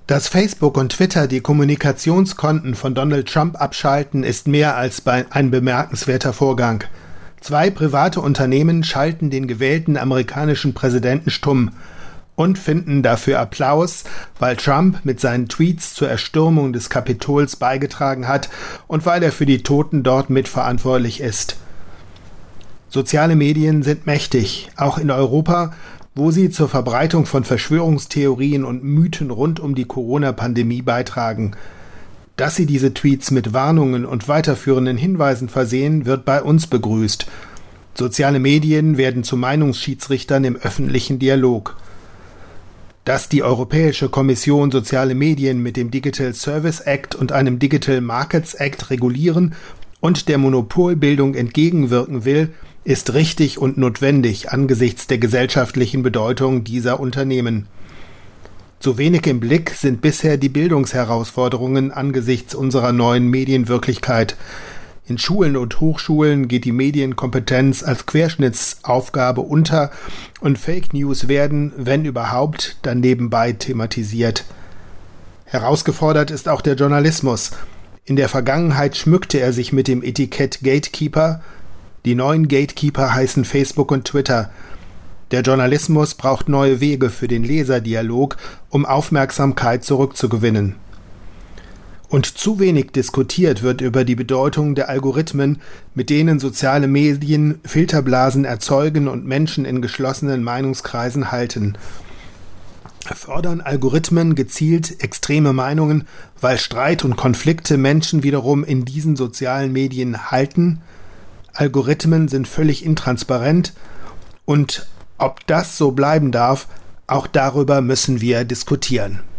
Dass Facebook und Twitter die Kommunikationskonten von Donald Trump abschalten, ist mehr als ein bemerkenswerter Vorgang. 2 private Unternehmen schalten den gewählten amerikanischen Präsidenten stumm und finden dafür Applaus, weil Trump mit seinen Tweets zur Erstürmung des Kapitols beigetragen hat und weil er für die Toten dort mitverantwortlich ist. Soziale Medien sind mächtig, auch in Europa, wo sie zur Verbreitung von Verschwörungstheorien und Mythen rund um die Corona-Pandemie beitragen. Dass sie diese Tweets mit Warnungen und weiterführenden Hinweisen versehen, wird bei uns begrüßt. Soziale Medien werden zu Meinungsschiedsrichtern im öffentlichen Dialog. Dass die Europäische Kommission soziale Medien mit dem Digital Service Act und einem Digital Markets Act regulieren und der Monopolbildung entgegenwirken will, ist richtig und notwendig angesichts der gesellschaftlichen Bedeutung dieser Unternehmen. Zu wenig im Blick sind bisher die Bildungsherausforderungen angesichts unserer neuen Medienwirklichkeit. In Schulen und Hochschulen geht die Medienkompetenz als Querschnittsaufgabe unter und Fake News werden, wenn überhaupt, dann nebenbei thematisiert. Herausgefordert ist auch der Journalismus. In der Vergangenheit schmückte er sich mit dem Etikett Gatekeeper. Die neuen Gatekeeper heißen Facebook und Twitter. Der Journalismus braucht neue Wege für den Leserdialog, um Aufmerksamkeit zurückzugewinnen. Und zu wenig diskutiert wird über die Bedeutung der Algorithmen, mit denen soziale Medien Filterblasen erzeugen und Menschen in geschlossenen Meinungskreisen halten. Fördern Algorithmen gezielt extreme Meinungen, weil Streit und Konflikte Menschen wiederum in diesen sozialen Medien halten? Algorithmen sind völlig intransparent und ob das so bleiben darf, auch darüber müssen wir diskutieren.